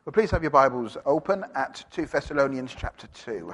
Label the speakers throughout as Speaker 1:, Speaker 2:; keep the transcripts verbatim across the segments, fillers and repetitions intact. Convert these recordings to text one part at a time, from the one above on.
Speaker 1: Well, please have your Bibles open at Second Thessalonians chapter two.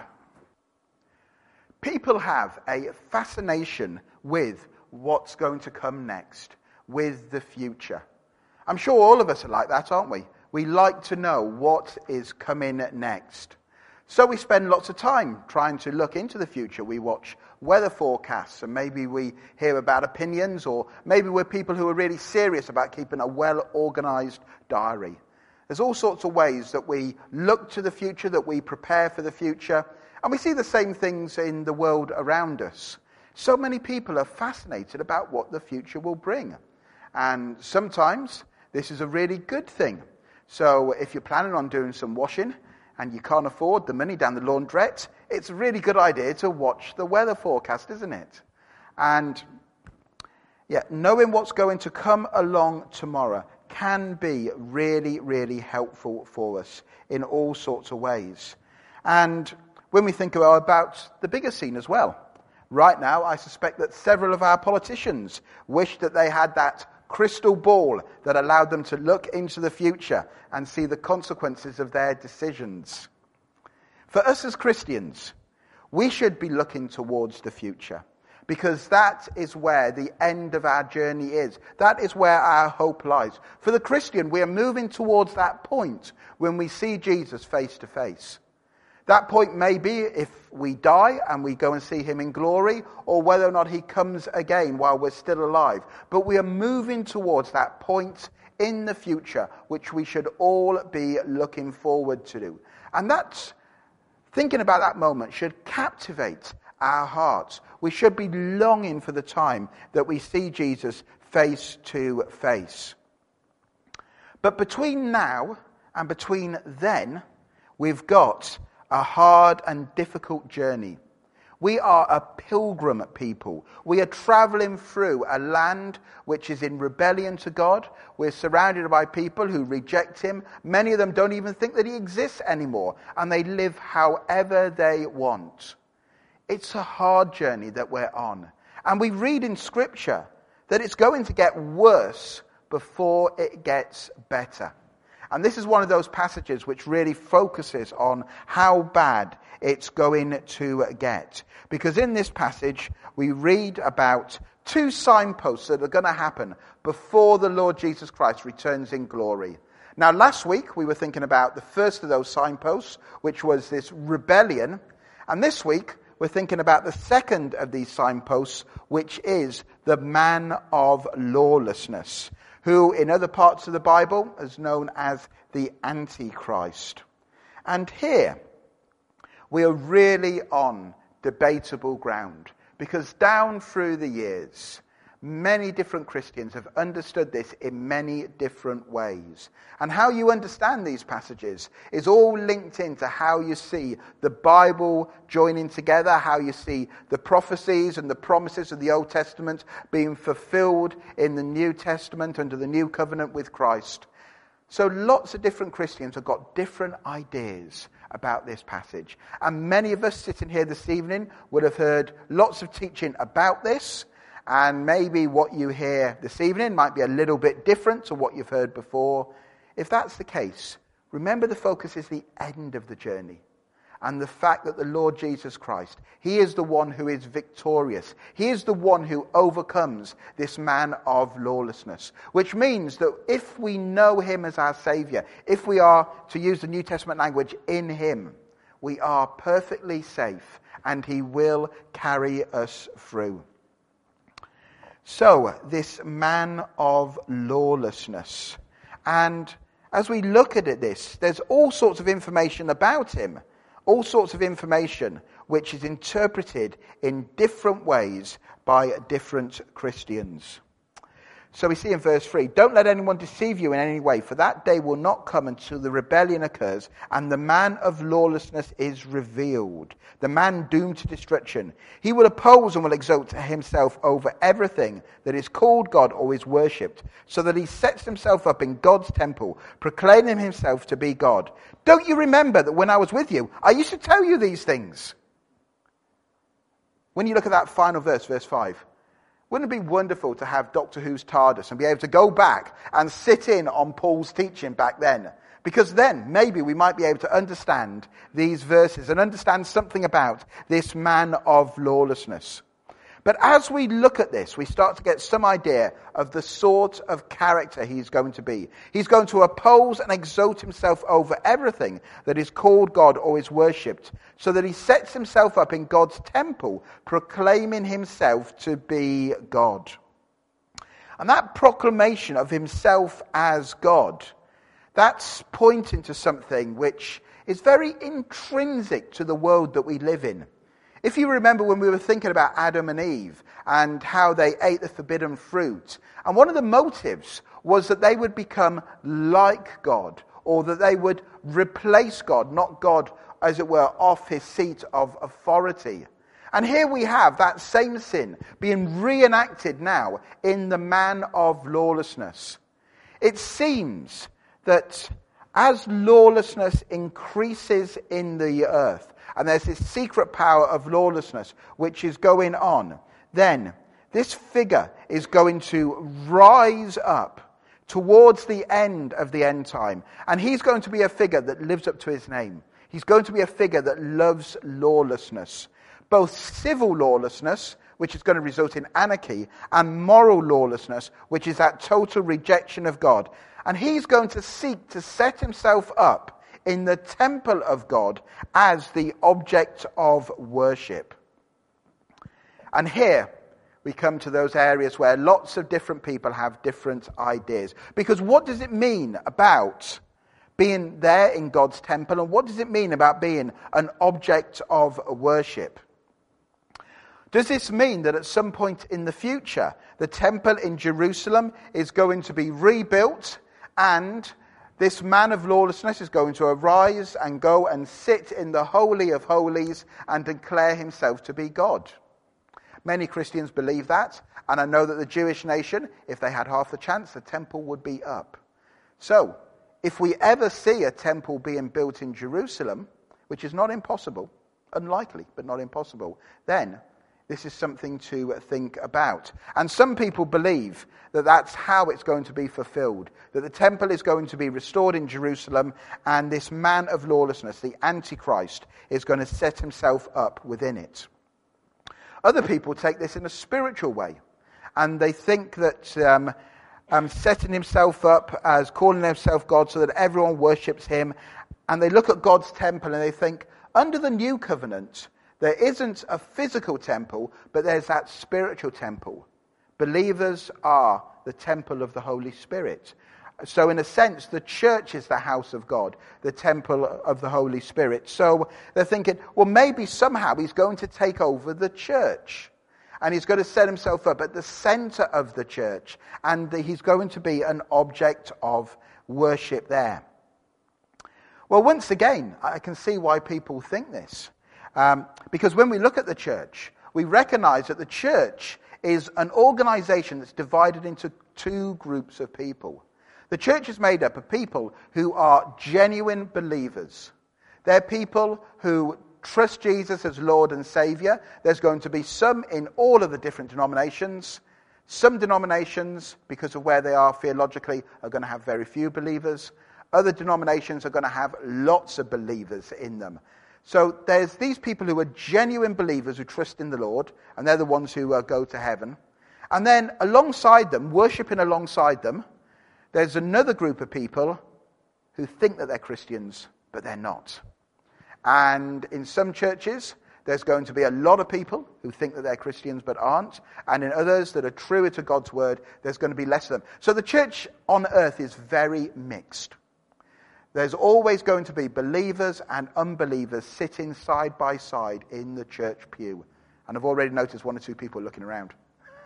Speaker 1: People have a fascination with what's going to come next, with the future. I'm sure all of us are like that, aren't we? We like to know what is coming next. So we spend lots of time trying to look into the future. We watch weather forecasts, and maybe we hear about opinions, or maybe we're people who are really serious about keeping a well-organized diary. There's all sorts of ways that we look to the future, that we prepare for the future, and we see the same things in the world around us. So many people are fascinated about what the future will bring. And sometimes this is a really good thing. So if you're planning on doing some washing and you can't afford the money down the laundrette, it's a really good idea to watch the weather forecast, isn't it? And yeah, knowing what's going to come along tomorrow can be really, really helpful for us in all sorts of ways. And when we think about, about the bigger scene as well, right now I suspect that several of our politicians wish that they had that crystal ball that allowed them to look into the future and see the consequences of their decisions. For us as Christians, we should be looking towards the future, because that is where the end of our journey is. That is where our hope lies. For the Christian, we are moving towards that point when we see Jesus face to face. That point may be if we die and we go and see him in glory, or whether or not he comes again while we're still alive. But we are moving towards that point in the future, which we should all be looking forward to. And that's, thinking about that moment should captivate our hearts. We should be longing for the time that we see Jesus face to face. But between now and between then, we've got a hard and difficult journey. We are a pilgrim people. We are traveling through a land which is in rebellion to God. We're surrounded by people who reject him. Many of them don't even think that he exists anymore, and they live however they want. It's a hard journey that we're on. And we read in Scripture that it's going to get worse before it gets better. And this is one of those passages which really focuses on how bad it's going to get. Because in this passage, we read about two signposts that are going to happen before the Lord Jesus Christ returns in glory. Now, last week, we were thinking about the first of those signposts, which was this rebellion. And this week, we're thinking about the second of these signposts, which is the man of lawlessness, who in other parts of the Bible is known as the Antichrist. And here, we are really on debatable ground, because down through the years, many different Christians have understood this in many different ways. And how you understand these passages is all linked into how you see the Bible joining together, how you see the prophecies and the promises of the Old Testament being fulfilled in the New Testament under the new covenant with Christ. So lots of different Christians have got different ideas about this passage. And many of us sitting here this evening would have heard lots of teaching about this. And maybe what you hear this evening might be a little bit different to what you've heard before. If that's the case, remember the focus is the end of the journey. And the fact that the Lord Jesus Christ, he is the one who is victorious. He is the one who overcomes this man of lawlessness. Which means that if we know him as our Saviour, if we are, to use the New Testament language, in him, we are perfectly safe, and he will carry us through. So, this man of lawlessness. And as we look at it, this, there's all sorts of information about him. All sorts of information which is interpreted in different ways by different Christians. So we see in verse three, don't let anyone deceive you in any way, for that day will not come until the rebellion occurs and the man of lawlessness is revealed, the man doomed to destruction. He will oppose and will exalt himself over everything that is called God or is worshipped, so that he sets himself up in God's temple, proclaiming himself to be God. Don't you remember that when I was with you, I used to tell you these things? When you look at that final verse, verse five, wouldn't it be wonderful to have Doctor Who's TARDIS and be able to go back and sit in on Paul's teaching back then? Because then maybe we might be able to understand these verses and understand something about this man of lawlessness. But as we look at this, we start to get some idea of the sort of character he's going to be. He's going to oppose and exalt himself over everything that is called God or is worshipped, so that he sets himself up in God's temple, proclaiming himself to be God. And that proclamation of himself as God, that's pointing to something which is very intrinsic to the world that we live in. If you remember when we were thinking about Adam and Eve and how they ate the forbidden fruit, and one of the motives was that they would become like God, or that they would replace God, not God, as it were, off his seat of authority. And here we have that same sin being reenacted now in the man of lawlessness. It seems that as lawlessness increases in the earth, and there's this secret power of lawlessness which is going on, then this figure is going to rise up towards the end of the end time. And he's going to be a figure that lives up to his name. He's going to be a figure that loves lawlessness. Both civil lawlessness, which is going to result in anarchy, and moral lawlessness, which is that total rejection of God. And he's going to seek to set himself up in the temple of God as the object of worship. And here we come to those areas where lots of different people have different ideas. Because what does it mean about being there in God's temple, and what does it mean about being an object of worship? Does this mean that at some point in the future, the temple in Jerusalem is going to be rebuilt, and this man of lawlessness is going to arise and go and sit in the Holy of Holies and declare himself to be God? Many Christians believe that, and I know that the Jewish nation, if they had half the chance, the temple would be up. So, if we ever see a temple being built in Jerusalem, which is not impossible, unlikely, but not impossible, then this is something to think about. And some people believe that that's how it's going to be fulfilled, that the temple is going to be restored in Jerusalem, and this man of lawlessness, the Antichrist, is going to set himself up within it. Other people take this in a spiritual way, and they think that um, um, setting himself up as calling himself God so that everyone worships him, and they look at God's temple and they think, under the new covenant, there isn't a physical temple, but there's that spiritual temple. Believers are the temple of the Holy Spirit. So in a sense, the church is the house of God, the temple of the Holy Spirit. So they're thinking, well, maybe somehow he's going to take over the church. And he's going to set himself up at the center of the church. And he's going to be an object of worship there. Well, once again, I can see why people think this. Um, because when we look at the church, we recognize that the church is an organization that's divided into two groups of people. The church is made up of people who are genuine believers. They're people who trust Jesus as Lord and Savior. There's going to be some in all of the different denominations. Some denominations, because of where they are theologically, are going to have very few believers. Other denominations are going to have lots of believers in them. So there's these people who are genuine believers who trust in the Lord, and they're the ones who uh, go to heaven. And then alongside them, worshipping alongside them, there's another group of people who think that they're Christians, but they're not. And in some churches, there's going to be a lot of people who think that they're Christians but aren't. And in others that are truer to God's word, there's going to be less of them. So the church on earth is very mixed. There's always going to be believers and unbelievers sitting side by side in the church pew. And I've already noticed one or two people looking around.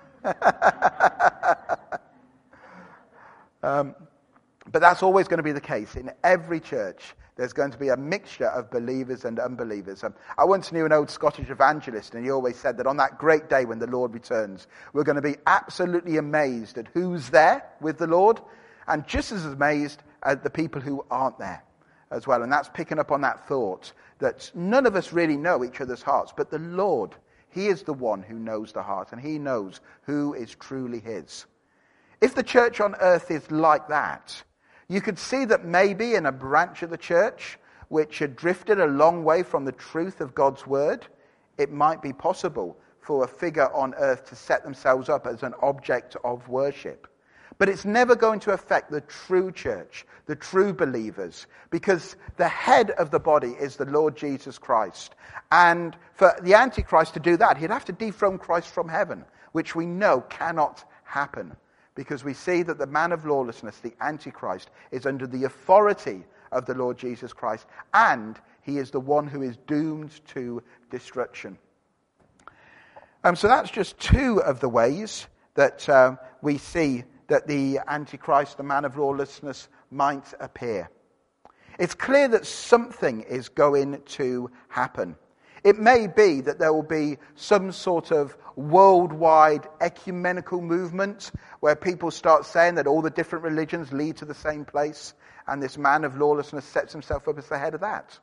Speaker 1: um, but that's always going to be the case. In every church, there's going to be a mixture of believers and unbelievers. Um, I once knew an old Scottish evangelist, and he always said that on that great day when the Lord returns, we're going to be absolutely amazed at who's there with the Lord, and just as amazed at the people who aren't there as well. And that's picking up on that thought that none of us really know each other's hearts, but the Lord, he is the one who knows the heart, and he knows who is truly his. If the church on earth is like that, You could see that maybe in a branch of the church which had drifted a long way from the truth of God's word, it might be possible for a figure on earth to set themselves up as an object of worship. But it's never going to affect the true church, the true believers, because the head of the body is the Lord Jesus Christ. And for the Antichrist to do that, he'd have to dethrone Christ from heaven, which we know cannot happen, because we see that the man of lawlessness, the Antichrist, is under the authority of the Lord Jesus Christ, and he is the one who is doomed to destruction. Um, so that's just two of the ways that uh, we see that the Antichrist, the man of lawlessness, might appear. It's clear that something is going to happen. It may be that there will be some sort of worldwide ecumenical movement where people start saying that all the different religions lead to the same place, and this man of lawlessness sets himself up as the head of that.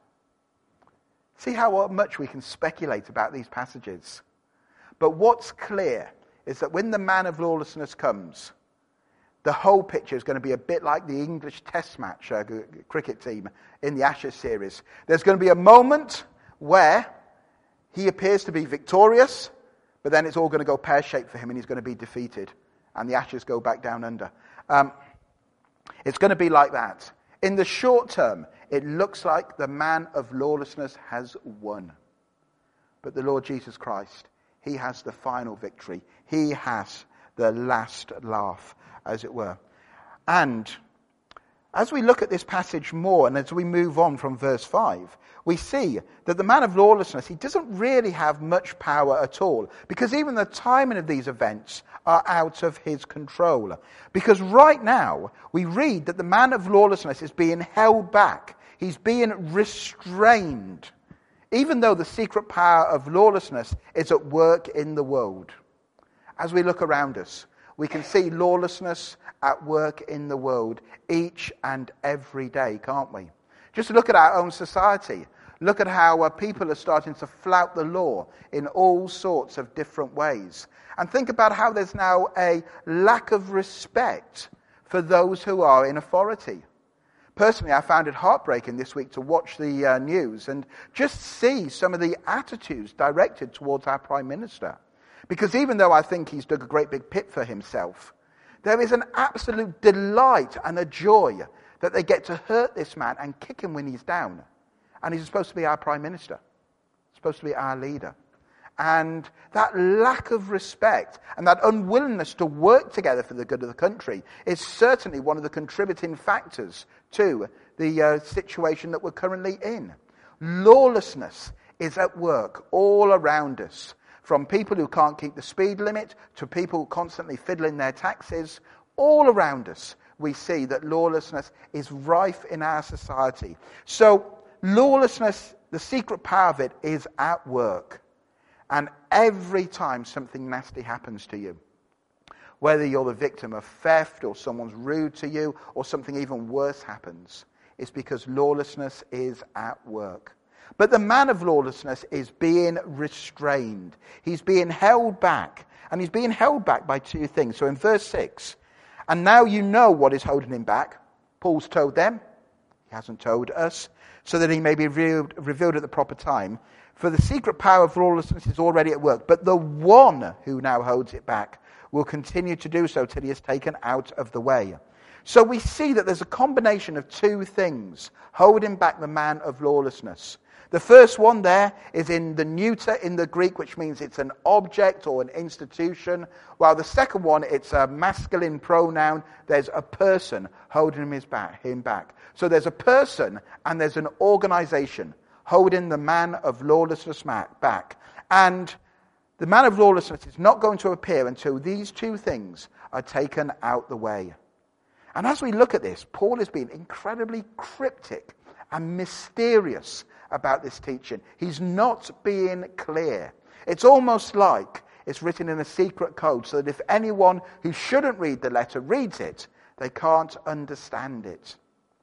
Speaker 1: See how much we can speculate about these passages. But what's clear is that when the man of lawlessness comes, the whole picture is going to be a bit like the English Test match uh, cricket team in the Ashes series. There's going to be a moment where he appears to be victorious, but then it's all going to go pear-shaped for him and he's going to be defeated. And the Ashes go back down under. Um, it's going to be like that. In the short term, it looks like the man of lawlessness has won. But the Lord Jesus Christ, he has the final victory. He has the last laugh, as it were. And as we look at this passage more, and as we move on from verse five, we see that the man of lawlessness, he doesn't really have much power at all, because even the timing of these events are out of his control. Because right now, we read that the man of lawlessness is being held back. He's being restrained, even though the secret power of lawlessness is at work in the world. As we look around us, we can see lawlessness at work in the world each and every day, can't we? Just look at our own society. Look at how uh, people are starting to flout the law in all sorts of different ways. And think about how there's now a lack of respect for those who are in authority. Personally, I found it heartbreaking this week to watch the uh, news and just see some of the attitudes directed towards our Prime Minister. Because even though I think he's dug a great big pit for himself, there is an absolute delight and a joy that they get to hurt this man and kick him when he's down. And he's supposed to be our Prime Minister, supposed to be our leader. And that lack of respect and that unwillingness to work together for the good of the country is certainly one of the contributing factors to the uh, situation that we're currently in. Lawlessness is at work all around us. From people who can't keep the speed limit to people constantly fiddling their taxes, all around us we see that lawlessness is rife in our society. So lawlessness, the secret power of it, is at work. And every time something nasty happens to you, whether you're the victim of theft or someone's rude to you or something even worse happens, it's because lawlessness is at work. But the man of lawlessness is being restrained. He's being held back. And he's being held back by two things. So in verse six, and now you know what is holding him back. Paul's told them. He hasn't told us. So that he may be revealed, revealed at the proper time. For the secret power of lawlessness is already at work. But the one who now holds it back will continue to do so till he is taken out of the way. So we see that there's a combination of two things holding back the man of lawlessness. The first one there is in the neuter in the Greek, which means it's an object or an institution, while the second one, it's a masculine pronoun. There's a person holding him, his back, him back. So there's a person and there's an organization holding the man of lawlessness back. And the man of lawlessness is not going to appear until these two things are taken out the way. And as we look at this, Paul is being incredibly cryptic and mysterious about this teaching. He's not being clear. It's almost like it's written in a secret code so that if anyone who shouldn't read the letter reads it, they can't understand it.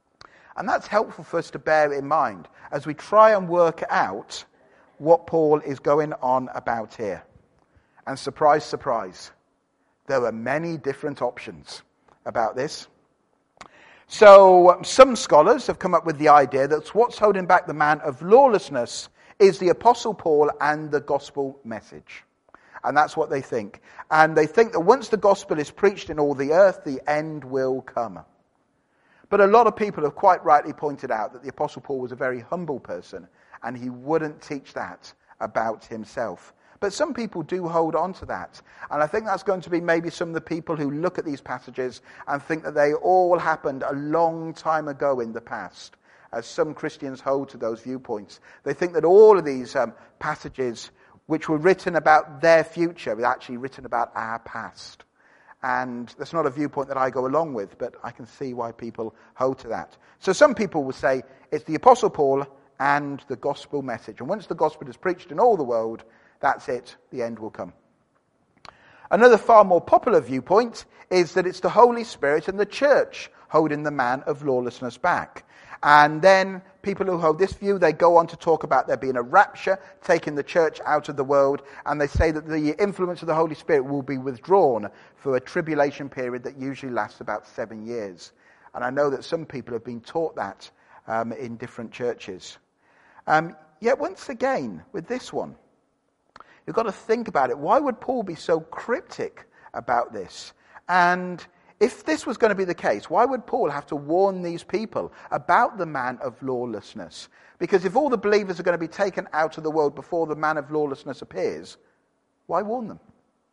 Speaker 1: And that's helpful for us to bear in mind as we try and work out what Paul is going on about here. And surprise, surprise, there are many different options about this. So some scholars have come up with the idea that what's holding back the man of lawlessness is the Apostle Paul and the gospel message. And that's what they think. And they think that once the gospel is preached in all the earth, the end will come. But a lot of people have quite rightly pointed out that the Apostle Paul was a very humble person, and he wouldn't teach that about himself. But some people do hold on to that. And I think that's going to be maybe some of the people who look at these passages and think that they all happened a long time ago in the past, as some Christians hold to those viewpoints. They think that all of these um, passages which were written about their future were actually written about our past. And that's not a viewpoint that I go along with, but I can see why people hold to that. So some people will say it's the Apostle Paul and the gospel message. And once the gospel is preached in all the world, that's it, the end will come. Another far more popular viewpoint is that it's the Holy Spirit and the church holding the man of lawlessness back. And then people who hold this view, they go on to talk about there being a rapture, taking the church out of the world, and they say that the influence of the Holy Spirit will be withdrawn for a tribulation period that usually lasts about seven years. And I know that some people have been taught that um, in different churches. Um, yet once again, with this one, you've got to think about it. Why would Paul be so cryptic about this? And if this was going to be the case, why would Paul have to warn these people about the man of lawlessness? Because if all the believers are going to be taken out of the world before the man of lawlessness appears, why warn them?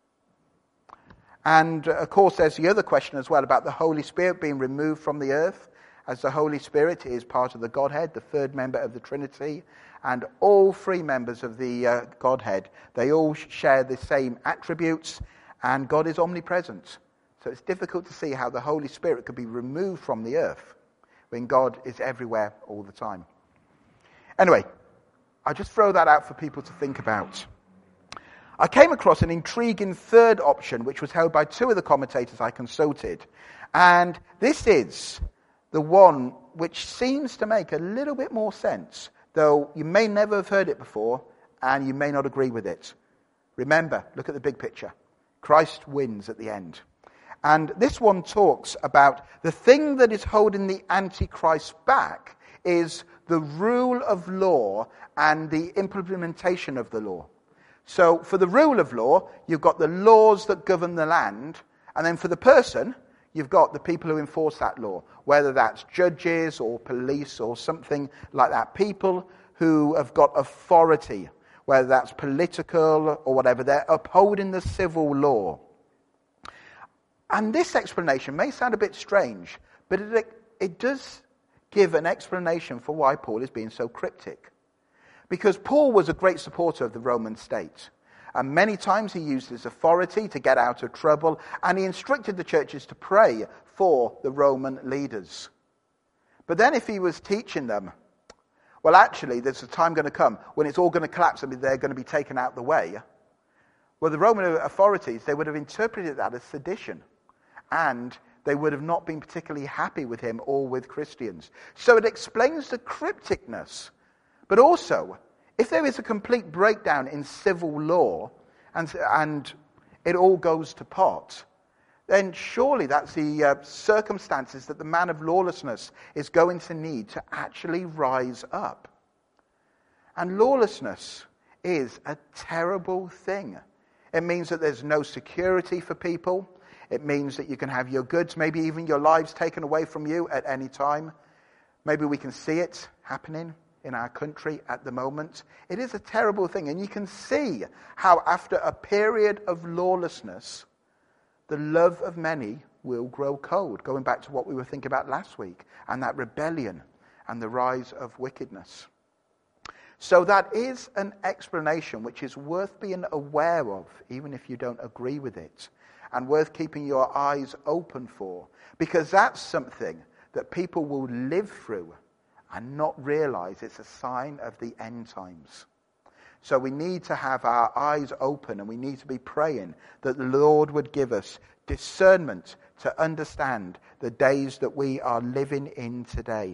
Speaker 1: And, uh, of course, there's the other question as well about the Holy Spirit being removed from the earth, as the Holy Spirit is part of the Godhead, the third member of the Trinity, and all three members of the uh, Godhead, they all share the same attributes, and God is omnipresent. So it's difficult to see how the Holy Spirit could be removed from the earth when God is everywhere all the time. Anyway, I just throw that out for people to think about. I came across an intriguing third option, which was held by two of the commentators I consulted. And this is the one which seems to make a little bit more sense, though you may never have heard it before, and you may not agree with it. Remember, look at the big picture. Christ wins at the end. And this one talks about the thing that is holding the Antichrist back is the rule of law and the implementation of the law. So for the rule of law, you've got the laws that govern the land, and then for the person, you've got the people who enforce that law, whether that's judges or police or something like that. People who have got authority, whether that's political or whatever, they're upholding the civil law. And this explanation may sound a bit strange, but it, it does give an explanation for why Paul is being so cryptic. Because Paul was a great supporter of the Roman state. And many times he used his authority to get out of trouble, and he instructed the churches to pray for the Roman leaders. But then if he was teaching them, well, actually, there's a time going to come when it's all going to collapse and they're going to be taken out of the way. Well, the Roman authorities, they would have interpreted that as sedition. And they would have not been particularly happy with him or with Christians. So it explains the crypticness. But also, if there is a complete breakdown in civil law and, and it all goes to pot, then surely that's the uh, circumstances that the man of lawlessness is going to need to actually rise up. And lawlessness is a terrible thing. It means that there's no security for people. It means that you can have your goods, maybe even your lives taken away from you at any time. Maybe we can see it happening in our country at the moment. It is a terrible thing. And you can see how after a period of lawlessness, the love of many will grow cold. Going back to what we were thinking about last week, and that rebellion and the rise of wickedness. So that is an explanation which is worth being aware of, even if you don't agree with it. And worth keeping your eyes open for, because that's something that people will live through and not realize it's a sign of the end times. So we need to have our eyes open, and we need to be praying that the Lord would give us discernment to understand the days that we are living in today.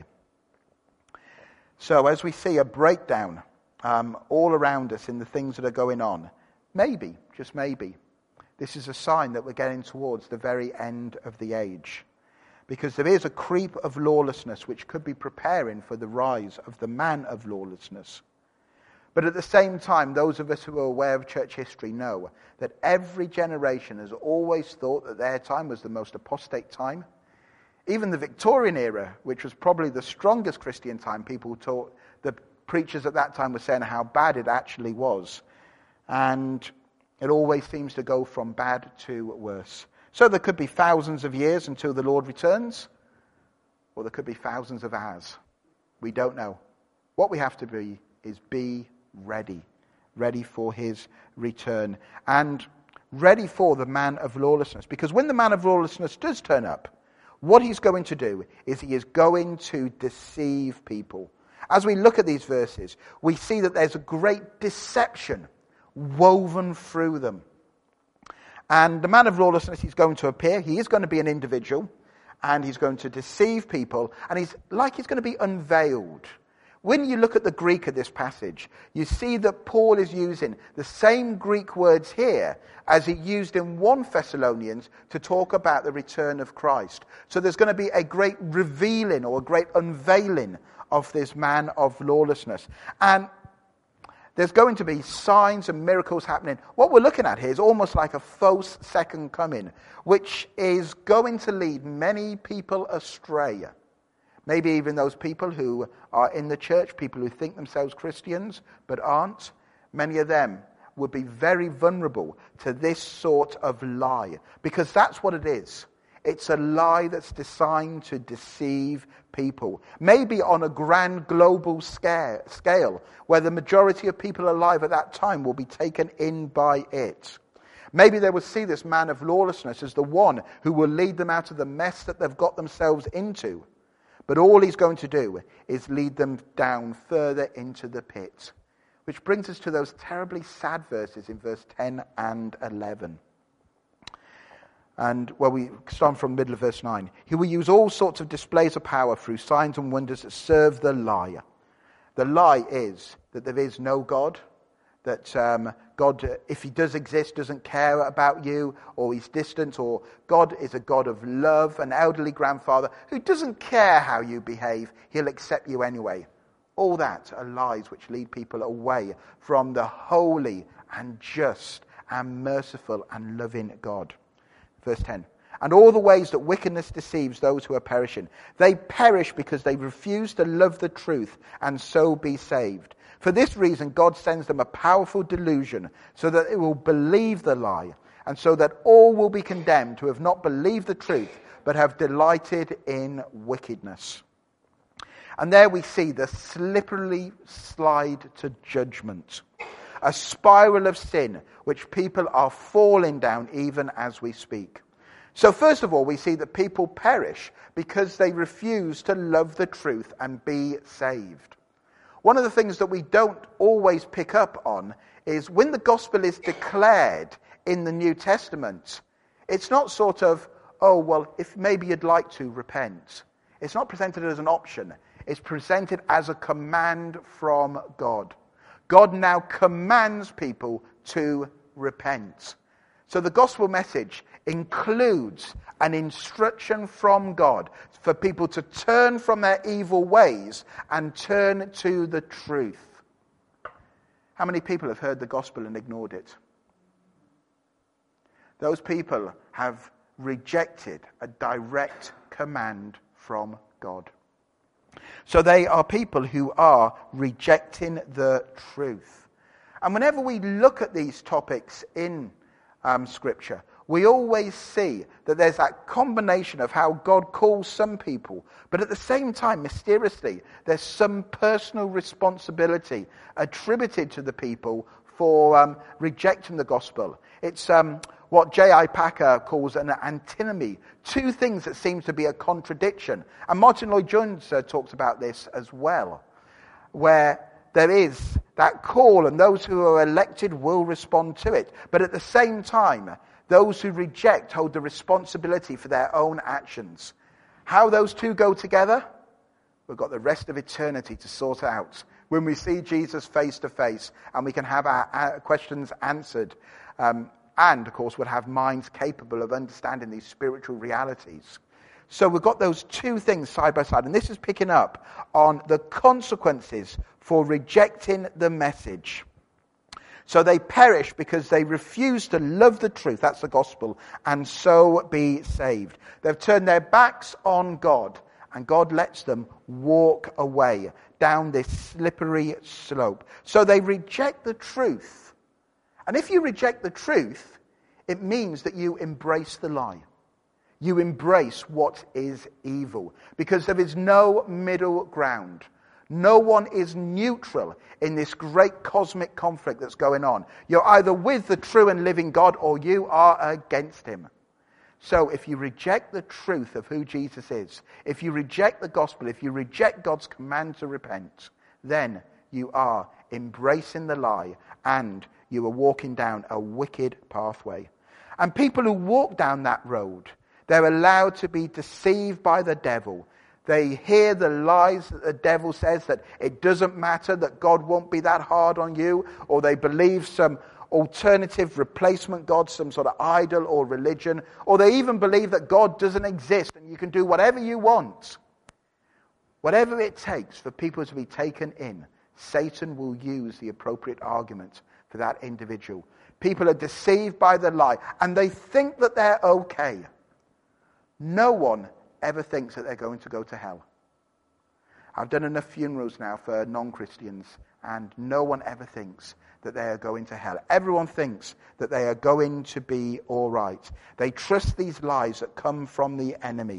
Speaker 1: So as we see a breakdown um, all around us in the things that are going on, maybe, just maybe, this is a sign that we're getting towards the very end of the age. because there is a creep of lawlessness which could be preparing for the rise of the man of lawlessness. But at the same time, those of us who are aware of church history know that every generation has always thought that their time was the most apostate time. Even the Victorian era, which was probably the strongest Christian time, people taught, the preachers at that time were saying how bad it actually was. And it always seems to go from bad to worse. So there could be thousands of years until the Lord returns, or there could be thousands of hours. We don't know. What we have to be is be ready. Ready for his return. And ready for the man of lawlessness. Because when the man of lawlessness does turn up, what he's going to do is he is going to deceive people. As we look at these verses, we see that there's a great deception woven through them. And the man of lawlessness is going to appear. He is going to be an individual, and he's going to deceive people, and he's like he's going to be unveiled. When you look at the Greek of this passage, you see that Paul is using the same Greek words here as he used in First Thessalonians to talk about the return of Christ. So there's going to be a great revealing or a great unveiling of this man of lawlessness. And there's going to be signs and miracles happening. What we're looking at here is almost like a false second coming, which is going to lead many people astray. Maybe even those people who are in the church, people who think themselves Christians but aren't. Many of them would be very vulnerable to this sort of lie, because that's what it is. It's a lie that's designed to deceive people. Maybe on a grand global scale, scale, where the majority of people alive at that time will be taken in by it. Maybe they will see this man of lawlessness as the one who will lead them out of the mess that they've got themselves into. But all he's going to do is lead them down further into the pit. Which brings us to those terribly sad verses in verse ten and eleven. And, well, we start from the middle of verse nine. He will use all sorts of displays of power through signs and wonders that serve the lie. The lie is that there is no God, that um, God, if he does exist, doesn't care about you, or he's distant, or God is a God of love, an elderly grandfather who doesn't care how you behave, he'll accept you anyway. All that are lies which lead people away from the holy and just and merciful and loving God. Verse ten. And all the ways that wickedness deceives those who are perishing. They perish because they refuse to love the truth and so be saved. For this reason, God sends them a powerful delusion so that they will believe the lie, and so that all will be condemned who have not believed the truth but have delighted in wickedness. And there we see the slippery slide to judgment. A spiral of sin which people are falling down even as we speak. So first of all, we see that people perish because they refuse to love the truth and be saved. One of the things that we don't always pick up on is when the gospel is declared in the New Testament, it's not sort of, oh, well, if maybe you'd like to, repent. It's not presented as an option. It's presented as a command from God. God now commands people to repent. So the gospel message includes an instruction from God for people to turn from their evil ways and turn to the truth. How many people have heard the gospel and ignored it? Those people have rejected a direct command from God. So they are people who are rejecting the truth. And whenever we look at these topics in um, Scripture, we always see that there's that combination of how God calls some people, but at the same time, mysteriously, there's some personal responsibility attributed to the people for um, rejecting the gospel. It's um, what J I Packer calls an antinomy, two things that seem to be a contradiction. And Martin Lloyd-Jones uh, talks about this as well, where there is that call and those who are elected will respond to it. But at the same time, those who reject hold the responsibility for their own actions. How those two go together? We've got the rest of eternity to sort out when we see Jesus face to face and we can have our, our questions answered. Um, and, of course, we'll have minds capable of understanding these spiritual realities. So we've got those two things side by side. And this is picking up on the consequences for rejecting the message. So they perish because they refuse to love the truth, that's the gospel, and so be saved. They've turned their backs on God, and God lets them walk away down this slippery slope. So they reject the truth. And if you reject the truth, it means that you embrace the lie. You embrace what is evil, because there is no middle ground. No one is neutral in this great cosmic conflict that's going on. You're either with the true and living God or you are against him. So if you reject the truth of who Jesus is, if you reject the gospel, if you reject God's command to repent, then you are embracing the lie and you are walking down a wicked pathway. And people who walk down that road, they're allowed to be deceived by the devil. They hear the lies that the devil says, that it doesn't matter, that God won't be that hard on you, or they believe some alternative replacement God, some sort of idol or religion, or they even believe that God doesn't exist and you can do whatever you want. Whatever it takes for people to be taken in, Satan will use the appropriate argument for that individual. People are deceived by the lie and they think that they're okay. No one ever thinks that they're going to go to hell. I've done enough funerals now for non-Christians, and no one ever thinks that they are going to hell. Everyone thinks that they are going to be all right. They trust these lies that come from the enemy.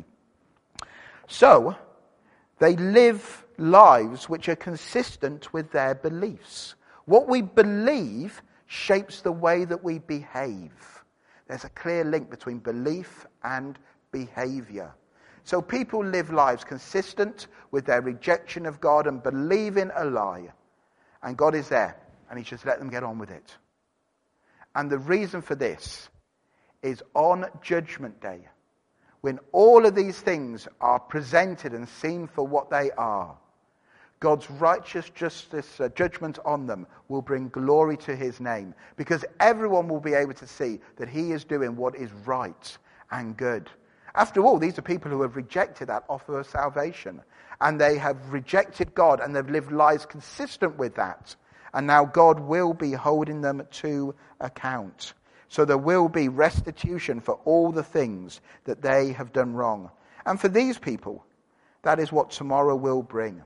Speaker 1: So, they live lives which are consistent with their beliefs. What we believe shapes the way that we behave. There's a clear link between belief and behavior. So people live lives consistent with their rejection of God and believing a lie. And God is there, and he's just let them get on with it. And the reason for this is on Judgment Day, when all of these things are presented and seen for what they are, God's righteous justice uh, judgment on them will bring glory to his name, because everyone will be able to see that he is doing what is right and good. After all, these are people who have rejected that offer of salvation. And they have rejected God and they've lived lives consistent with that. And now God will be holding them to account. So there will be restitution for all the things that they have done wrong. And for these people, that is what tomorrow will bring.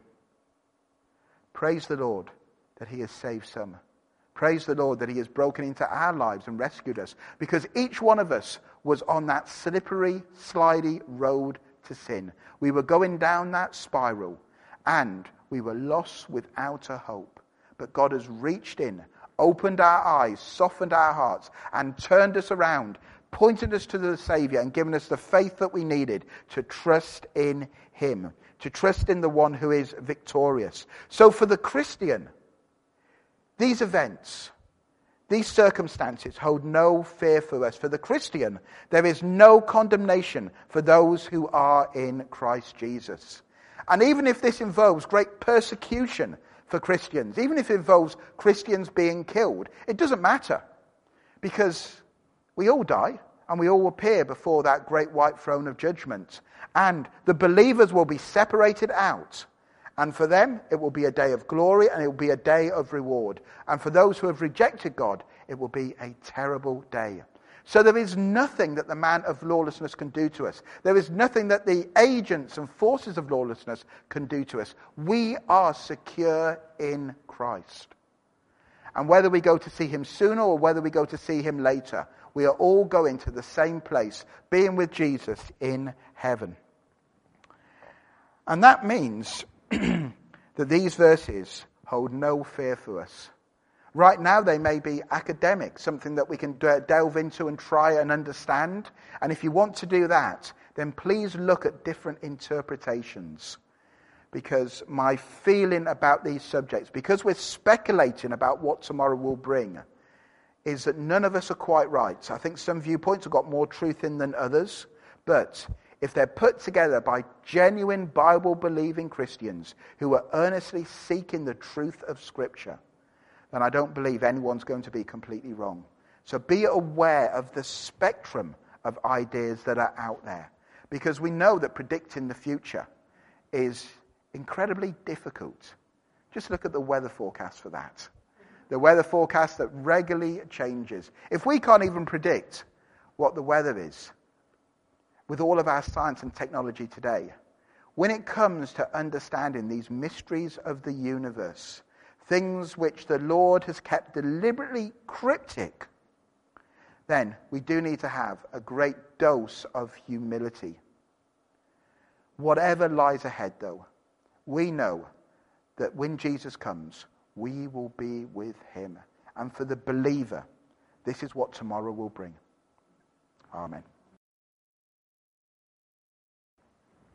Speaker 1: Praise the Lord that he has saved some. Praise the Lord that he has broken into our lives and rescued us, because each one of us was on that slippery, slidey road to sin. We were going down that spiral and we were lost without a hope. But God has reached in, opened our eyes, softened our hearts, and turned us around, pointed us to the Savior and given us the faith that we needed to trust in him, to trust in the one who is victorious. So for the Christian, these events, these circumstances hold no fear for us. For the Christian, there is no condemnation for those who are in Christ Jesus. And even if this involves great persecution for Christians, even if it involves Christians being killed, it doesn't matter. Because we all die and we all appear before that great white throne of judgment. And the believers will be separated out. And for them, it will be a day of glory and it will be a day of reward. And for those who have rejected God, it will be a terrible day. So there is nothing that the man of lawlessness can do to us. There is nothing that the agents and forces of lawlessness can do to us. We are secure in Christ. And whether we go to see him sooner or whether we go to see him later, we are all going to the same place, being with Jesus in heaven. And that means that these verses hold no fear for us. Right now they may be academic, something that we can delve into and try and understand. And if you want to do that, then please look at different interpretations. Because my feeling about these subjects, because we're speculating about what tomorrow will bring, is that none of us are quite right. I think some viewpoints have got more truth in than others, but if they're put together by genuine Bible-believing Christians who are earnestly seeking the truth of Scripture, then I don't believe anyone's going to be completely wrong. So be aware of the spectrum of ideas that are out there. because we know that predicting the future is incredibly difficult. Just look at the weather forecast for that. The weather forecast that regularly changes. If we can't even predict what the weather is with all of our science and technology today, when it comes to understanding these mysteries of the universe, things which the Lord has kept deliberately cryptic, then we do need to have a great dose of humility. Whatever lies ahead, though, we know that when Jesus comes, we will be with him. And for the believer, this is what tomorrow will bring. Amen.